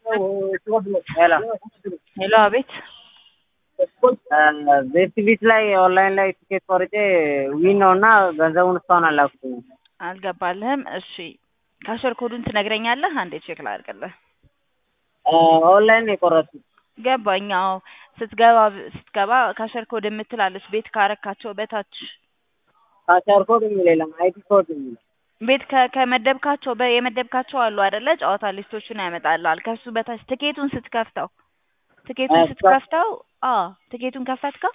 Hello hello አቤት ቤት ቢት ላይ ኦንላይን ላይ ቲኬት ቆርጬ ዊን ነውና ገንዘቡን እስካሁን አላኩትም። አልገባልህም? እሺ ካሸር ኮዱን ትነግረኛለህ? አንዴ ቼክ ላድርግልህ። ኦንላይን ነው የቆረጥኩት። ገባኝ። አዎ ስትገባ ካሸር ኮድ የምትላለች ቤት ካረካቸው በታች ካሸር ኮድ የሚል የለም፣ አይዲ ኮድ የሚል ቤት ከመደብካቸው የመደብካቸው አሉ አይደለ? ጨዋታ ሊስቶቹን ያመጣልሃል። ከሱ በታች ትኬቱን ስትከፍተው ትኬቱን ከፈትከው?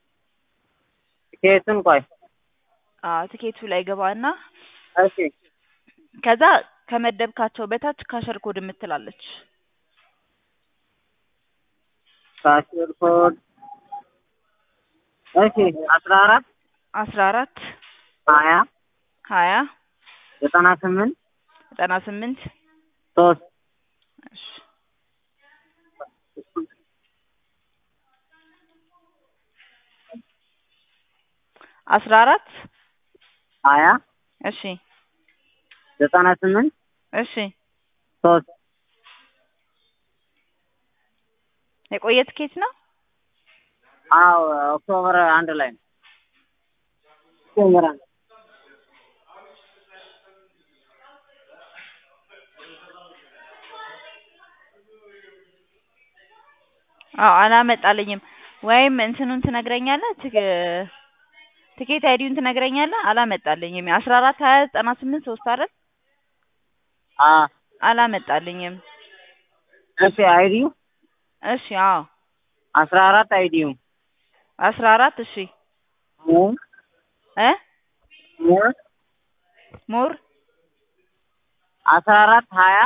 ቲኬቱን ቆይ ትኬቱ ላይ ገባና እሺ፣ ከዛ ከመደብካቸው በታች ካሸር ኮድ የምትላለች ካሸር ኮድ እሺ 14 14 20 98 98 3 እሺ 14 20 እሺ 98 እሺ 3 የቆየ ትኬት ነው? አዎ ኦክቶበር 1 ላይ ነው። ኦክቶበር 1 አላመጣልኝም። ወይም እንትኑን ትነግረኛለህ? ትኬት አይዲውን ትነግረኛለህ? አላመጣልኝም። 14 20 98 3 አይደል? አላመጣልኝም። እሺ አይዲው እሺ 14 አይዲው 14 እሺ ሞር 14 20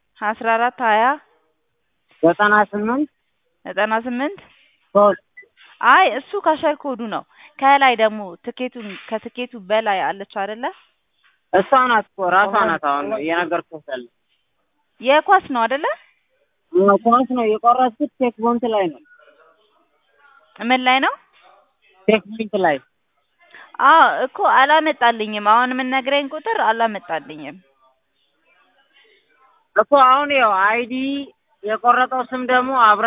98 3 አይ እሱ ካሸር ኮዱ ነው። ከላይ ደግሞ ከትኬቱ በላይ አለች አይደለ? እሷ ናት እኮ ራሷ ናት። አሁን እየነገርኩህ ያለው የኳስ ነው አይደለ? ኳስ ነው የቆረጥኩት። ቼክ ፖይንት ላይ ነው። ምን ላይ ነው? ቼክ ፖይንት ላይ እኮ አላመጣልኝም። አሁን የምነግረኝ ቁጥር አላመጣልኝም እኮ። አሁን ያው አይዲ የቆረጠው ስም ደግሞ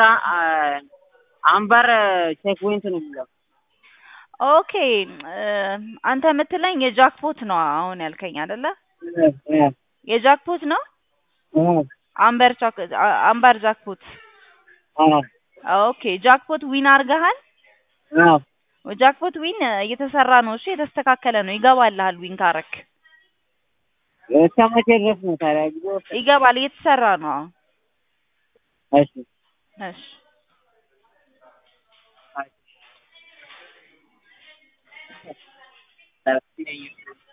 አምበር ቼክ ፖይንት ነው የሚለው። ኦኬ አንተ የምትለኝ የጃክፖት ነው አሁን ያልከኝ አይደለ? የጃክፖት ነው አምበር ጃክፖት። ኦኬ ጃክፖት ዊን አድርገሃል? ጃክፖት ዊን እየተሰራ ነው። እሺ የተስተካከለ ነው። ይገባልሃል ዊን ካረክ። እስከመቼ ድረስ ነው ታዲያ? ይገባል፣ እየተሰራ ነው። እሺ እሺ